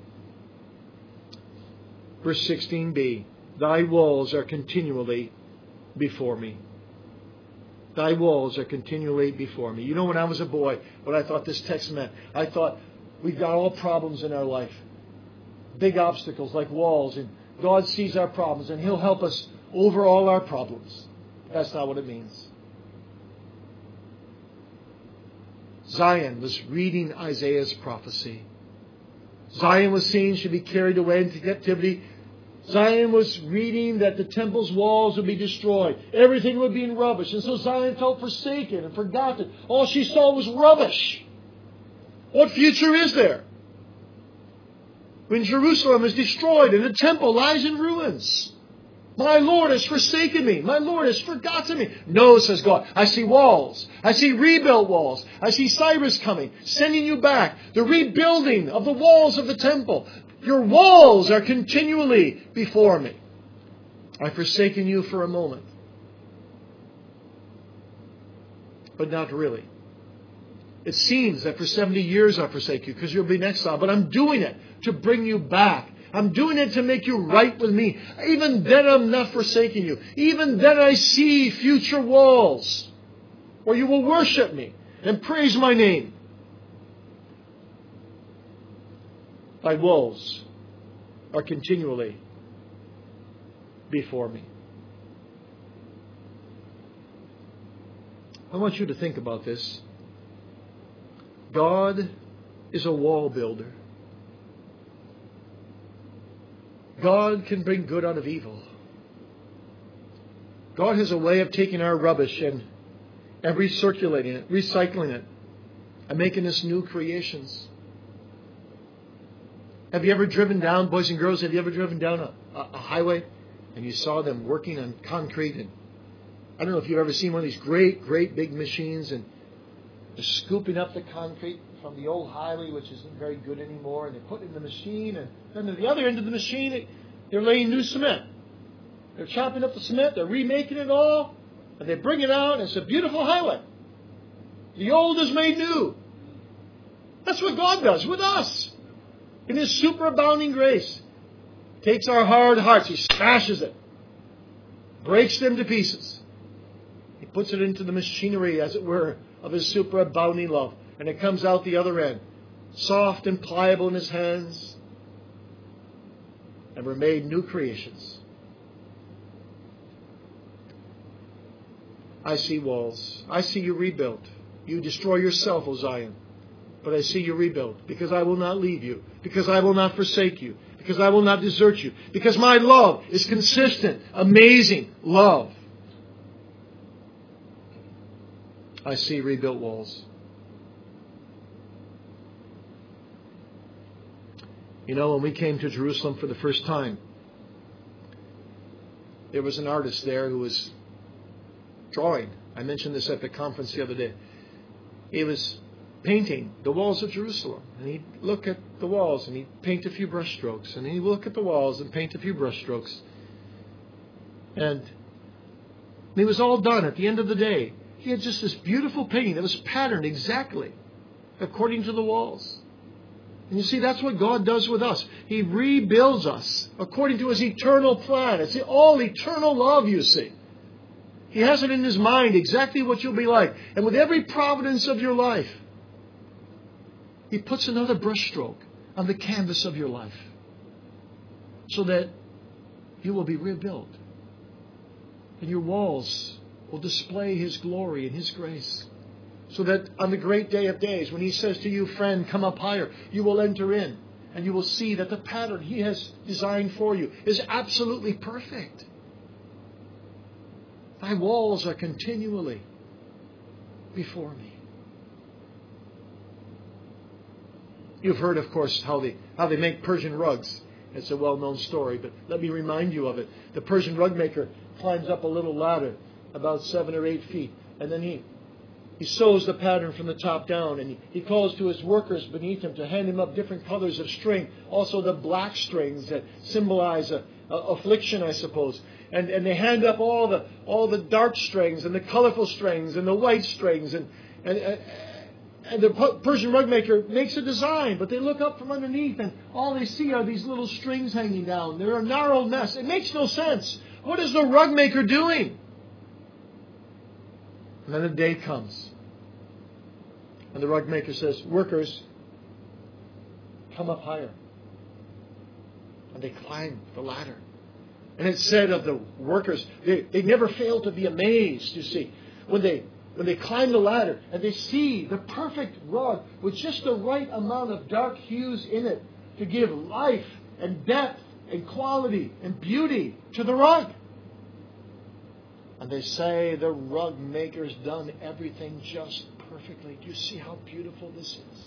S1: Verse sixteen b. Thy walls are continually before me. Thy walls are continually before me. You know, when I was a boy, what I thought this text meant, I thought we've got all problems in our life. Big obstacles like walls, and God sees our problems and He'll help us over all our problems. That's not what it means. Zion was reading Isaiah's prophecy. Zion was seen should be carried away into captivity. Zion was reading that the temple's walls would be destroyed. Everything would be in rubbish. And so Zion felt forsaken and forgotten. All she saw was rubbish. What future is there when Jerusalem is destroyed and the temple lies in ruins? My Lord has forsaken me. My Lord has forgotten me. No, says God. I see walls. I see rebuilt walls. I see Cyrus coming, sending you back. The rebuilding of the walls of the temple. Your walls are continually before me. I've forsaken you for a moment. But not really. It seems that for seventy years I'll forsake you because you'll be in exile. But I'm doing it to bring you back. I'm doing it to make you right with me. Even then I'm not forsaking you. Even then I see future walls where you will worship me and praise my name. Thy walls are continually before me. I want you to think about this. God is a wall builder. God can bring good out of evil. God has a way of taking our rubbish and, and recirculating it, recycling it, and making us new creations. Have you ever driven down, boys and girls, have you ever driven down a, a, a highway and you saw them working on concrete? And I don't know if you've ever seen one of these great, great big machines, and they're scooping up the concrete from the old highway, which isn't very good anymore, and they put it in the machine, and then at the other end of the machine, they're laying new cement. They're chopping up the cement, they're remaking it all, and they bring it out, and it's a beautiful highway. The old is made new. That's what God does with us. In His superabounding grace, takes our hard hearts, He smashes it, breaks them to pieces. He puts it into the machinery, as it were, of His superabounding love. And it comes out the other end, soft and pliable in His hands. And we're made new creations. I see walls. I see you rebuilt. You destroy yourself, O Zion. But I see you rebuilt, because I will not leave you, because I will not forsake you, because I will not desert you, because my love is consistent, amazing love. I see rebuilt walls. You know, when we came to Jerusalem for the first time, there was an artist there who was drawing. I mentioned this at the conference the other day. He was painting the walls of Jerusalem. And he'd look at the walls and he'd paint a few brushstrokes. And he'd look at the walls and paint a few brushstrokes. And it was all done at the end of the day. He had just this beautiful painting that was patterned exactly according to the walls. And you see, that's what God does with us. He rebuilds us according to His eternal plan. It's all eternal love, you see. He has it in His mind exactly what you'll be like. And with every providence of your life, He puts another brushstroke on the canvas of your life so that you will be rebuilt. And your walls will display His glory and His grace. So that on the great day of days, when He says to you, friend, come up higher, you will enter in and you will see that the pattern He has designed for you is absolutely perfect. Thy walls are continually before me. You've heard, of course, how they, how they make Persian rugs. It's a well-known story, but let me remind you of it. The Persian rug maker climbs up a little ladder about seven or eight feet, and then he He sews the pattern from the top down, and he, he calls to his workers beneath him to hand him up different colors of string. Also the black strings that symbolize a, a, affliction, I suppose. And, and they hand up all the all the dark strings and the colorful strings and the white strings. And, and, and the Persian rug maker makes a design, but they look up from underneath and all they see are these little strings hanging down. They're a gnarled mess. It makes no sense. What is the rug maker doing? And then a day comes. And the rug maker says, workers, come up higher. And they climb the ladder. And it's said of the workers, they, they never fail to be amazed, you see. When they, when they climb the ladder and they see the perfect rug with just the right amount of dark hues in it to give life and depth and quality and beauty to the rug. And they say the rug maker's done everything just perfectly. Do you see how beautiful this is?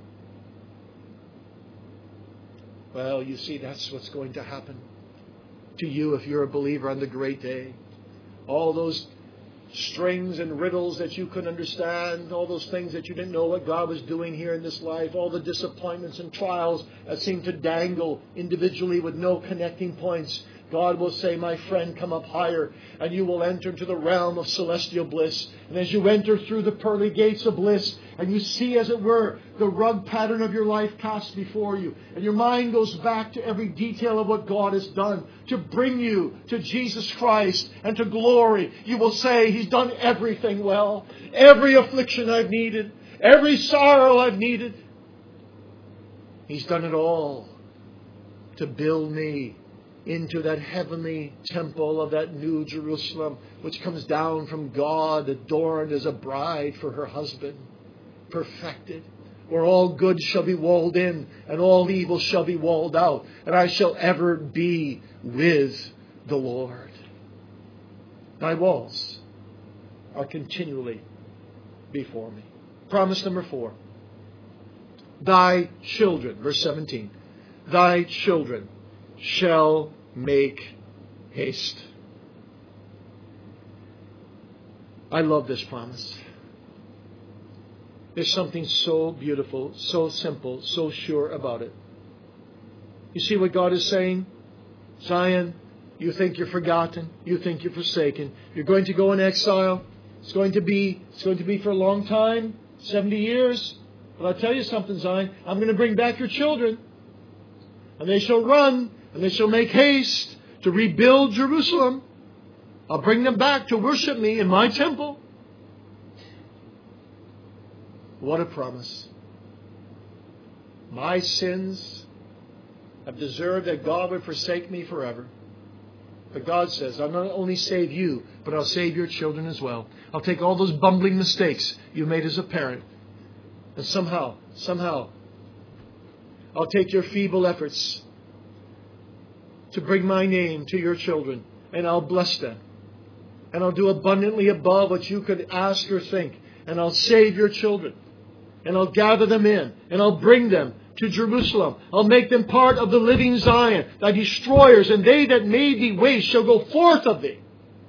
S1: Well, you see, that's what's going to happen to you if you're a believer on the great day. All those strings and riddles that you couldn't understand, all those things that you didn't know what God was doing here in this life, all the disappointments and trials that seem to dangle individually with no connecting points. God will say, my friend, come up higher, and you will enter into the realm of celestial bliss. And as you enter through the pearly gates of bliss, and you see, as it were, the rug pattern of your life cast before you, and your mind goes back to every detail of what God has done to bring you to Jesus Christ and to glory, you will say, He's done everything well. Every affliction I've needed, every sorrow I've needed, He's done it all to build me into that heavenly temple of that new Jerusalem, which comes down from God, adorned as a bride for her husband, perfected, where all good shall be walled in and all evil shall be walled out, and I shall ever be with the Lord. Thy walls are continually before me. Promise number four. Thy children, verse seventeen, thy children shall make haste. I love this promise. There's something so beautiful, so simple, so sure about it. You see what God is saying? Zion, you think you're forgotten. You think you're forsaken. You're going to go in exile. It's going to be, it's going to be for a long time, seventy years. But I'll tell you something, Zion. I'm going to bring back your children. And they shall run, and they shall make haste to rebuild Jerusalem. I'll bring them back to worship me in my temple. What a promise. My sins have deserved that God would forsake me forever. But God says, I'll not only save you, but I'll save your children as well. I'll take all those bumbling mistakes you made as a parent. And somehow, somehow, I'll take your feeble efforts to bring my name to your children, and I'll bless them. And I'll do abundantly above what you could ask or think. And I'll save your children. And I'll gather them in. And I'll bring them to Jerusalem. I'll make them part of the living Zion. Thy destroyers and they that made thee waste shall go forth of thee.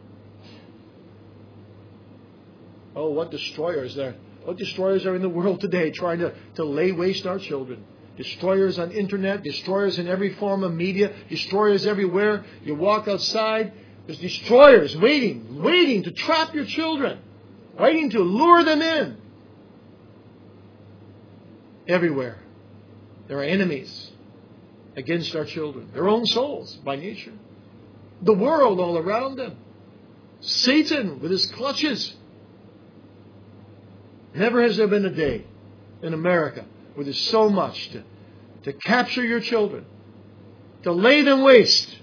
S1: Oh, what destroyers there. What destroyers are in the world today trying to, to lay waste our children. Destroyers on internet, destroyers in every form of media, destroyers everywhere. You walk outside, there's destroyers waiting, waiting to trap your children, waiting to lure them in. Everywhere. There are enemies against our children, their own souls by nature. The world all around them. Satan with his clutches. Never has there been a day in America where there's so much to, to capture your children, to lay them waste.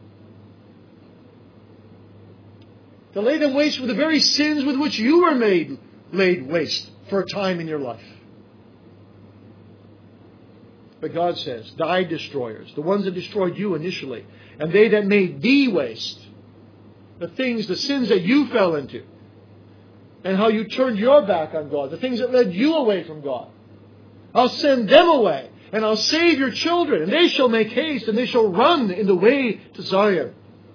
S1: To lay them waste with the very sins with which you were made laid waste for a time in your life. But God says, thy destroyers, the ones that destroyed you initially, and they that made thee waste, the things, the sins that you fell into, and how you turned your back on God, the things that led you away from God, I'll send them away, and I'll save your children, and they shall make haste, and they shall run in the way to Zion.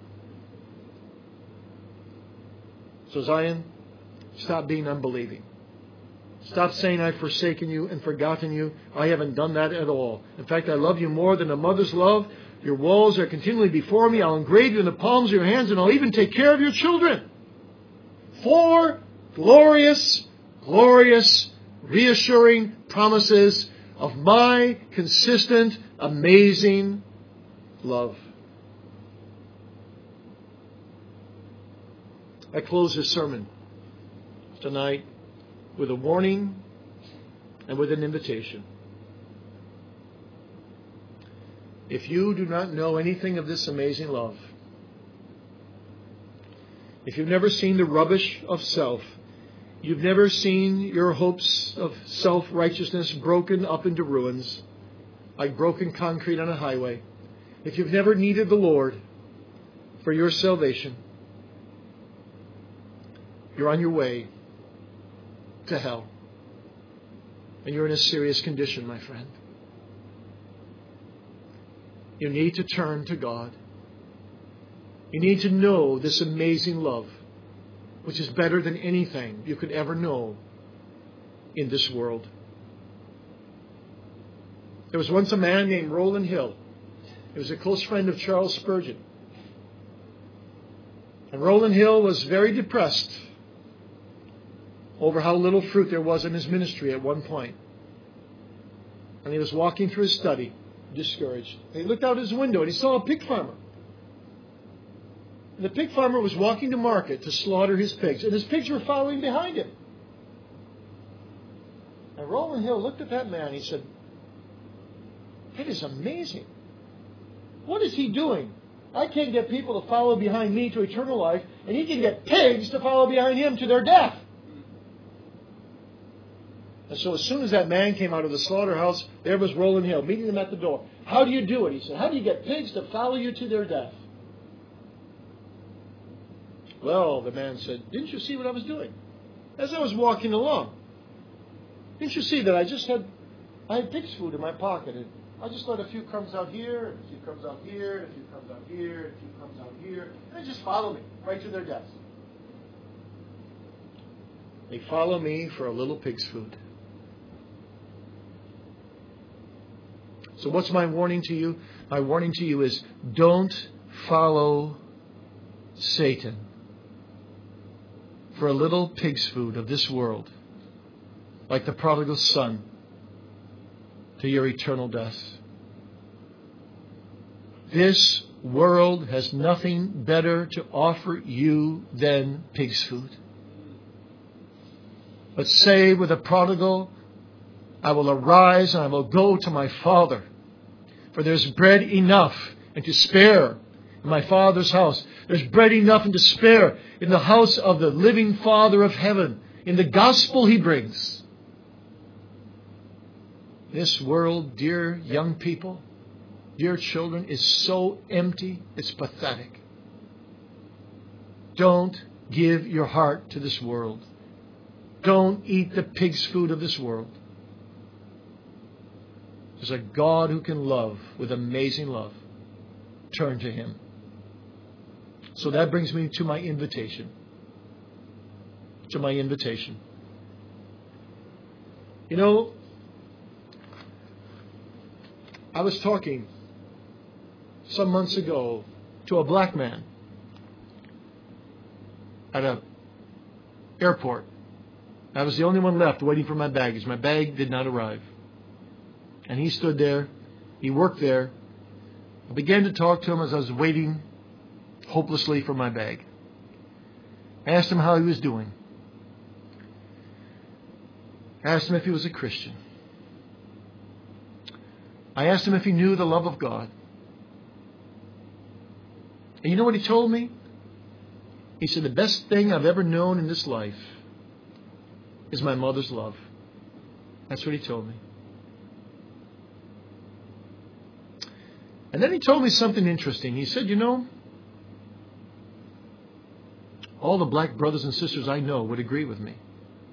S1: So Zion, stop being unbelieving. Stop saying I've forsaken you and forgotten you. I haven't done that at all. In fact, I love you more than a mother's love. Your walls are continually before me. I'll engrave you in the palms of your hands, and I'll even take care of your children. Four glorious, glorious, reassuring promises of my consistent, amazing love. I close this sermon tonight with a warning and with an invitation. If you do not know anything of this amazing love, if you've never seen the rubbish of self, you've never seen your hopes of self-righteousness broken up into ruins, like broken concrete on a highway, if you've never needed the Lord for your salvation, you're on your way to hell. And you're in a serious condition, my friend. You need to turn to God. You need to know this amazing love, which is better than anything you could ever know in this world. There was once a man named Rowland Hill. He was a close friend of Charles Spurgeon. And Rowland Hill was very depressed over how little fruit there was in his ministry at one point. And he was walking through his study, discouraged. And he looked out his window and he saw a pig farmer. And the pig farmer was walking to market to slaughter his pigs, and his pigs were following behind him. And Rowland Hill looked at that man and he said, "That is amazing. What is he doing? I can't get people to follow behind me to eternal life, and he can get pigs to follow behind him to their death." And so as soon as that man came out of the slaughterhouse, there was Rowland Hill meeting them at the door. "How do you do it?" he said. "How do you get pigs to follow you to their death?" "Well," the man said, "didn't you see what I was doing? As I was walking along, didn't you see that I just had, I had pig's food in my pocket, and I just let a few crumbs out here, and a few crumbs out here, and a few crumbs out here, and a few crumbs out here, and they just follow me right to their deaths. They follow me for a little pig's food." So what's my warning to you? My warning to you is, don't follow Satan for a little pig's food of this world, like the prodigal son, to your eternal death. This world has nothing better to offer you than pig's food. But say with the prodigal, "I will arise and I will go to my father, for there's bread enough and to spare in my Father's house. There's bread enough and to spare in the house of the living Father of heaven, in the gospel He brings." This world, dear young people, dear children, is so empty, it's pathetic. Don't give your heart to this world. Don't eat the pig's food of this world. There's a God who can love with amazing love. Turn to Him. So that brings me to my invitation. To my invitation. You know, I was talking some months ago to a black man at an airport. I was the only one left waiting for my baggage. My bag did not arrive. And he stood there. He worked there. I began to talk to him as I was waiting hopelessly for my bag. I asked him how he was doing. I asked him if he was a Christian. I asked him if he knew the love of God. And you know what he told me? He said, "The best thing I've ever known in this life is my mother's love." That's what he told me. And then he told me something interesting. He said, "You know, all the black brothers and sisters I know would agree with me.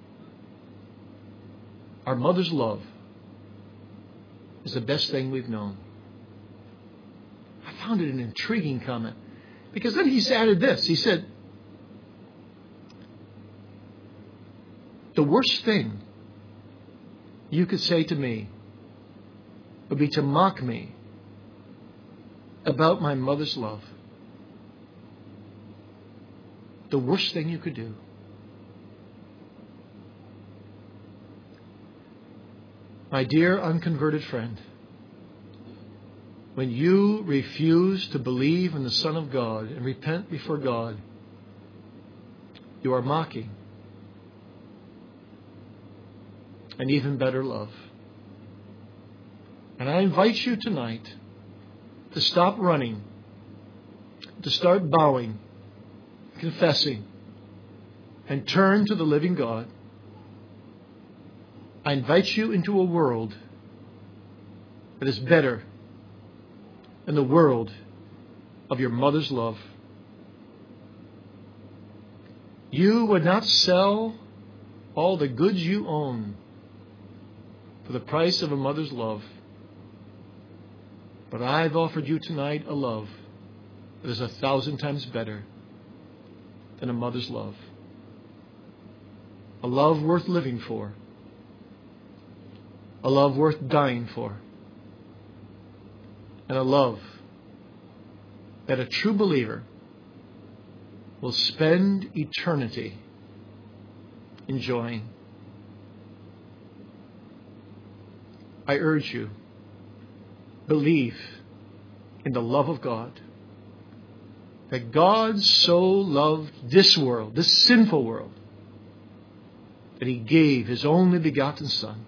S1: Our mother's love is the best thing we've known." I found it an intriguing comment. Because then he's added this. He said, "The worst thing you could say to me would be to mock me about my mother's love. The worst thing you could do." My dear unconverted friend, when you refuse to believe in the Son of God and repent before God, you are mocking an even better love. And I invite you tonight to stop running, to start bowing, confessing, and turn to the living God. I invite you into a world that is better in the world of your mother's love. You would not sell all the goods you own for the price of a mother's love. But I've offered you tonight a love that is a thousand times better than a mother's love. A love worth living for. A love worth dying for. And a love that a true believer will spend eternity enjoying. I urge you, believe in the love of God. That God so loved this world, this sinful world, that He gave His only begotten Son,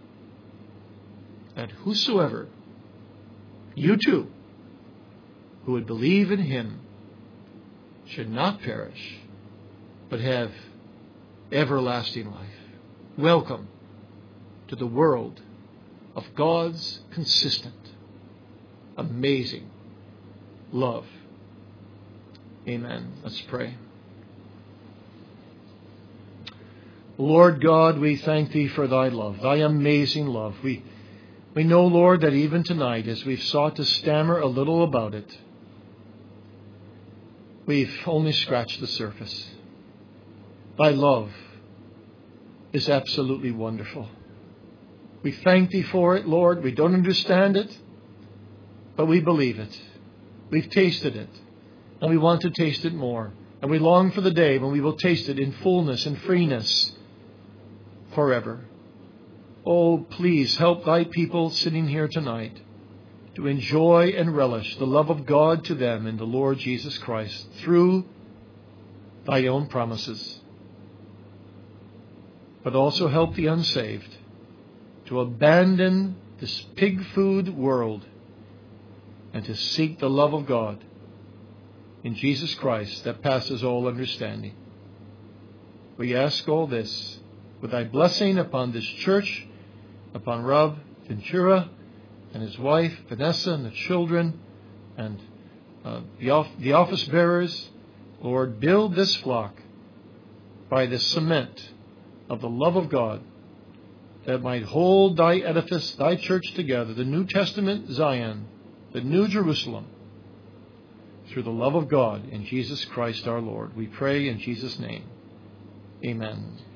S1: that whosoever, you too, who would believe in Him, should not perish, but have everlasting life. Welcome to the world of God's consistent, amazing love. Amen. Let's pray. Lord God, we thank Thee for Thy love, Thy amazing love. We, we know, Lord, that even tonight, as we've sought to stammer a little about it, we've only scratched the surface. Thy love is absolutely wonderful. We thank Thee for it, Lord. We don't understand it, but we believe it. We've tasted it, and we want to taste it more. And we long for the day when we will taste it in fullness and freeness forever. Oh, please help Thy people sitting here tonight to enjoy and relish the love of God to them in the Lord Jesus Christ through Thy own promises. But also help the unsaved to abandon this pig food world and to seek the love of God in Jesus Christ that passes all understanding. We ask all this with Thy blessing upon this church, upon Rob Ventura and his wife, Vanessa, and the children, and uh, the, off- the office bearers. Lord, build this flock by the cement of the love of God, that might hold Thy edifice, Thy church together, the New Testament Zion, the New Jerusalem, through the love of God in Jesus Christ our Lord. We pray in Jesus' name. Amen.